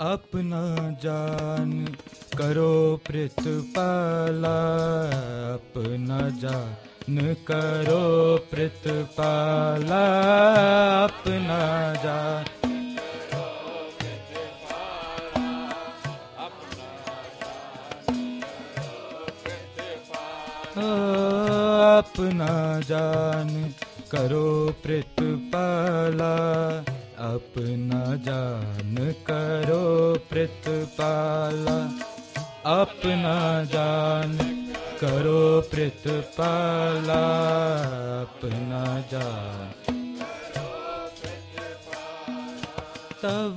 अपना जान करो प्रतिपाला, अपना जान करो प्रतिपाला, अपना जान अपना जान करो प्रतिपाला, अपना जान करो प्रतिपाला, अपना जान करो प्रतिपाला, अपना जान तब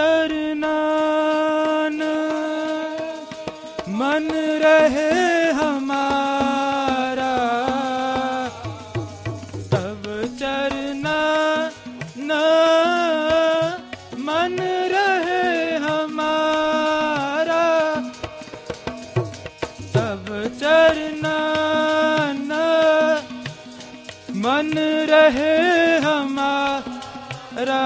चरनान मन रहे हमारा, तब चरना न मन रहे हमारा, तब चरना न मन रहे हमारा,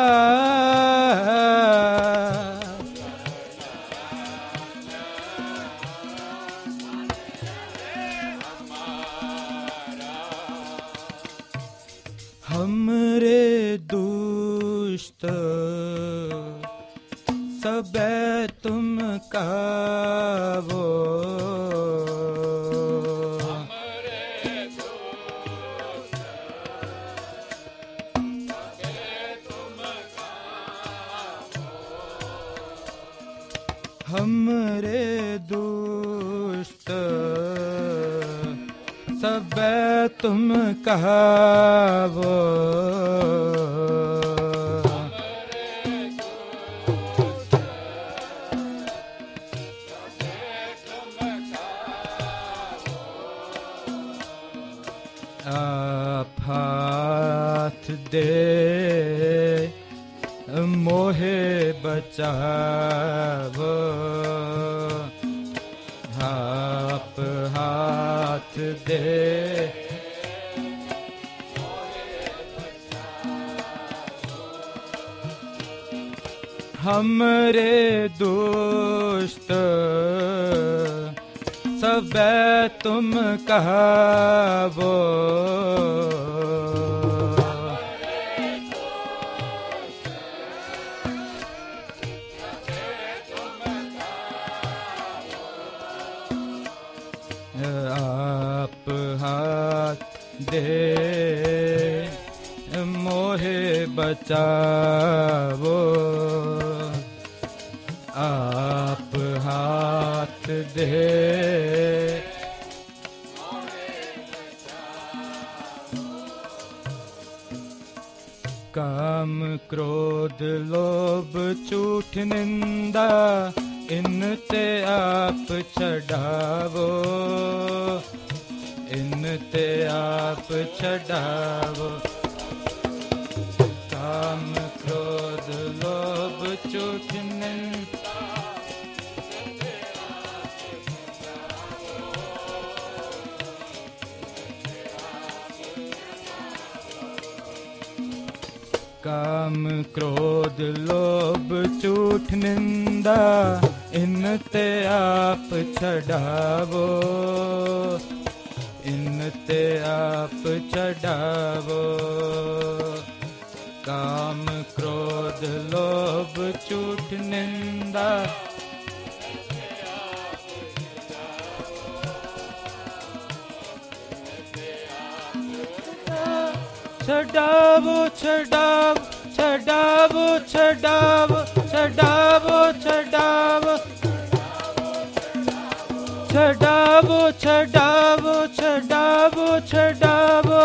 हमरे दुष्ट सबे तुम कावो, हमरे दुष्ट सबे तुम कहावो, आप हाथ दे मोहे बचावो, आप हाथ दे हमरे दोस्त सबे तुम कहावो, आप हाथ दे मोहे बचावो, आप हाथ दे काम क्रोध लोभ झूठ निंदा इनते आप छड़ावो, इनते आप छड़ावो, काम क्रोध लोभ झूठ निंदा काम क्रोध लोभ झूठ निंदा इनते आप छड़ावो, इनते आप छड़ावो, काम क्रोध लोभ झूठ निंदा छड़ावो छड़ावो छड़ावो छड़ावो छड़ावो छड़ावो छड़ावो छड़ावो छड़ावो छड़ावो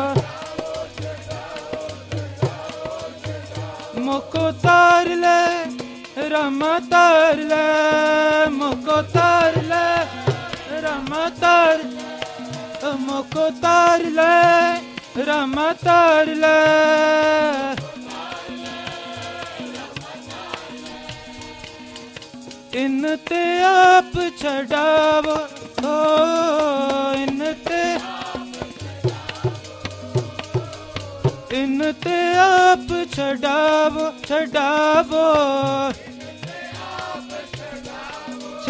मुको तार ले रमा तार ले, मुको तार ले रमा तार, मुको तार ले रमा तार ले, इनते आप छड़ावो, ओ इनते आप छड़ावो छड़ावो,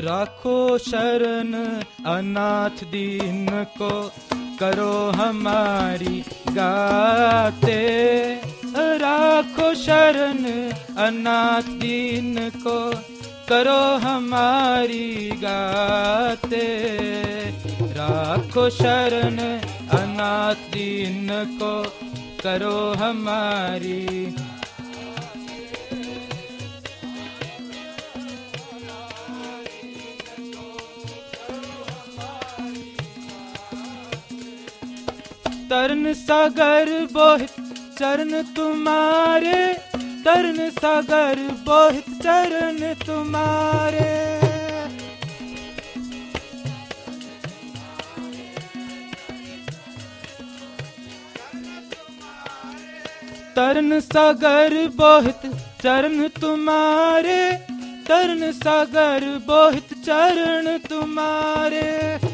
राखो शरण अनाथ दीन को, करो हमारी गाते। राखो शरण अनाथ दीन को, करो हमारी गाते। राखो शरण अनाथ दीन को, करो हमारी। तरन सागर बोहित चरण तुम्हारे, तरन सागर बोहित चरण तुम्हारे। तरन सागर बोहित चरण तुम्हारे, तरन सागर बोहित चरण तुम्हारे।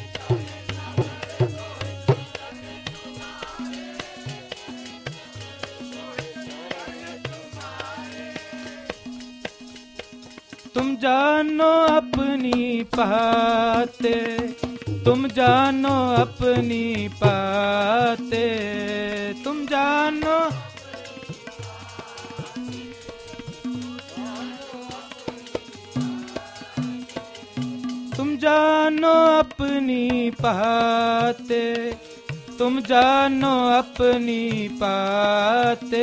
तुम जानो अपनी पाते, तुम जानो अपनी पाते, तुम जानो। तुम जानो अपनी पाते, तुम जानो अपनी पाते।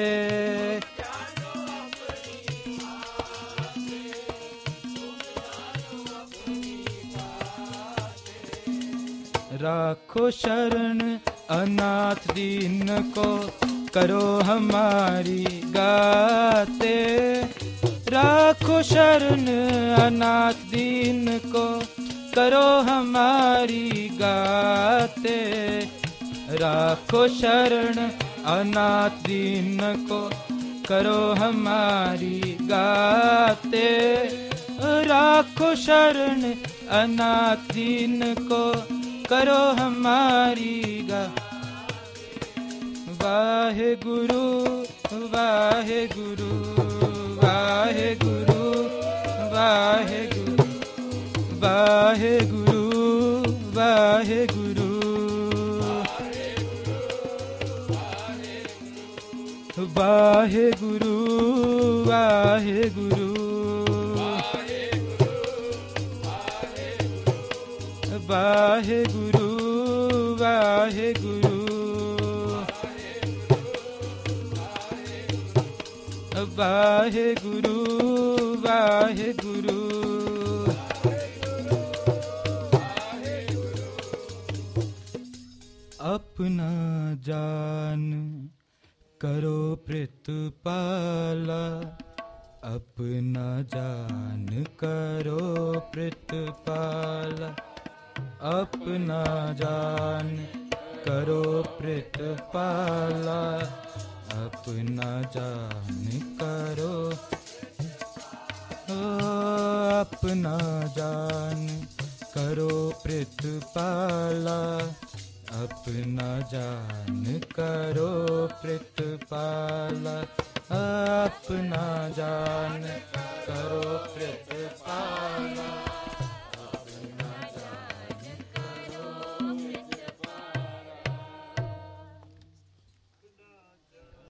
राखो शरण अनाथ दीन को, करो हमारी गाते। राखो शरण अनाथ दीन को, करो हमारी गाते। राखो शरण अनाथ दीन को, करो हमारी गाते। राखो शरण अनाथ दीन को, करो हमारी गा। वाहे गुरु वाहे गुरु वाहे गुरु वाहे गुरु वाहे गुरु वाहे गुरु वाहे गुरु वाहे गुरु वाहे गुरु वाहे गुरु वाहे गुरु वाहे गुरु। अपना जान करो प्रतिपाला, अपना जान करो प्रतिपाला। अपना जान करो प्रतिपाला, अपना जान करो। अपना जान करो प्रतिपाला, अपना जान करो प्रतिपाला। अपना जान